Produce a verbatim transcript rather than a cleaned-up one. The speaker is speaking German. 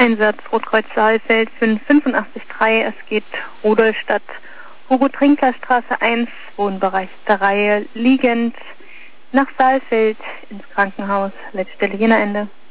Einsatz Rotkreuz Saalfeld fünf fünf acht drei. Es geht Rudolstadt, Hugo-Trinkler-Straße eins, Wohnbereich der Reihe, liegend nach Saalfeld ins Krankenhaus. Letztstelle Jena Ende.